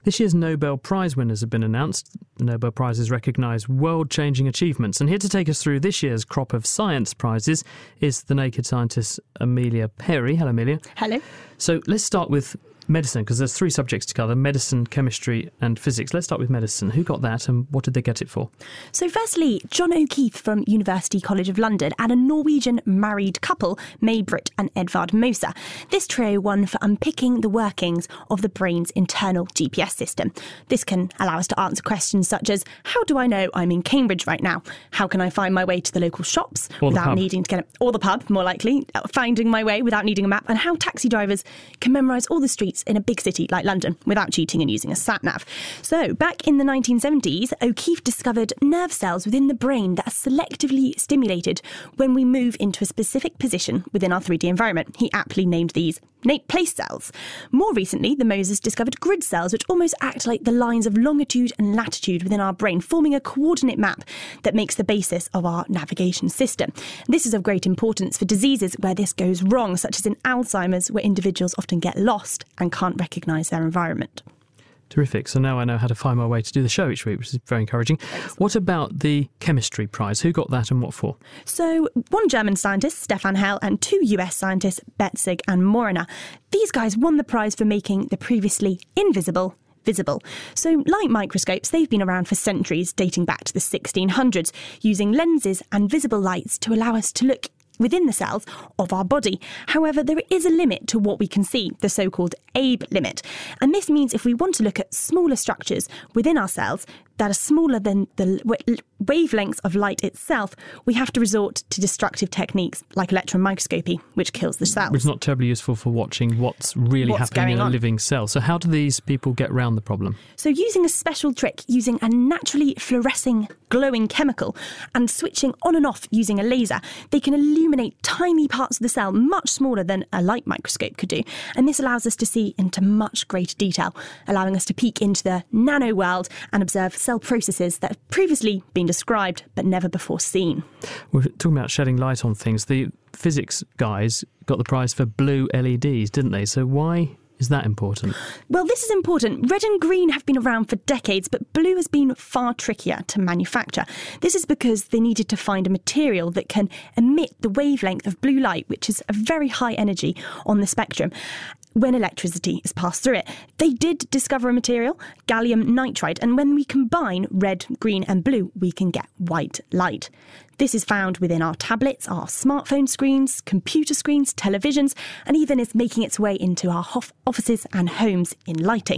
This year's Nobel Prize winners have been announced. The Nobel Prizes recognise world-changing achievements. And here to take us through this year's crop of science prizes is the Naked Scientist Amelia Perry. Hello, Amelia. Hello. So let's start with medicine, because there's three subjects to cover: medicine, chemistry and physics. Let's start with medicine. Who got that and what did they get it for? So firstly, John O'Keefe from University College of London and a Norwegian married couple, May-Britt and Edvard Moser. This trio won for unpicking the workings of the brain's internal GPS system. This can allow us to answer questions such as, how do I know I'm in Cambridge right now? How can I find my way to the local shops without needing to get or the pub, more likely, finding my way without needing a map, and how taxi drivers can memorise all the streets in a big city like London without cheating and using a sat-nav. So, back in the 1970s, O'Keefe discovered nerve cells within the brain that are selectively stimulated when we move into a specific position within our 3D environment. He aptly named these place cells. More recently, the Mosers discovered grid cells, which almost act like the lines of longitude and latitude within our brain, forming a coordinate map that makes the basis of our navigation system. This is of great importance for diseases where this goes wrong, such as in Alzheimer's, where individuals often get lost and can't recognise their environment. Terrific. So now I know how to find my way to do the show each week, which is very encouraging. Excellent. What about the chemistry prize? Who got that and what for? So one German scientist, Stefan Hell, and two US scientists, Betzig and Moriner. These guys won the prize for making the previously invisible visible. So light microscopes, they've been around for centuries, dating back to the 1600s, using lenses and visible lights to allow us to look within the cells of our body. However, there is a limit to what we can see, the so-called Abe limit. And this means if we want to look at smaller structures within our cells that are smaller than the wavelengths of light itself, we have to resort to destructive techniques like electron microscopy, which kills the cells. Which is not terribly useful for watching what's happening in a living cell. So how do these people get around the problem? So using a special trick, using a naturally fluorescing, glowing chemical and switching on and off using a laser, they can illuminate tiny parts of the cell much smaller than a light microscope could do. And this allows us to see into much greater detail, allowing us to peek into the nano world and observe cell processes that have previously been described but never before seen. We're talking about shedding light on things. The physics guys got the prize for blue LEDs, didn't they? So why is that important? Well, this is important. Red and green have been around for decades, but blue has been far trickier to manufacture. This is because they needed to find a material that can emit the wavelength of blue light, which is a very high energy on the spectrum, when electricity is passed through it. They did discover a material, gallium nitride, and when we combine red, green and blue, we can get white light. This is found within our tablets, our smartphone screens, computer screens, televisions, and even is making its way into our offices and homes in lighting.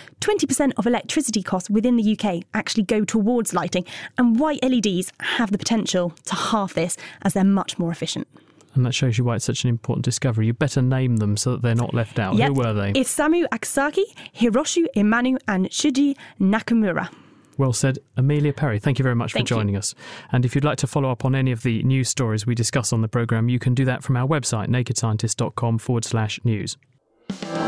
20% of electricity costs within the UK actually go towards lighting, and white LEDs have the potential to halve this as they're much more efficient. And that shows you why it's such an important discovery. You better name them so that they're not left out. Yep. Who were they? Isamu Akasaki, Hiroshi Imanu and Shuji Nakamura. Well said. Amelia Perry, thank you very much for joining us. And if you'd like to follow up on any of the news stories we discuss on the programme, you can do that from our website, nakedscientist.com/news.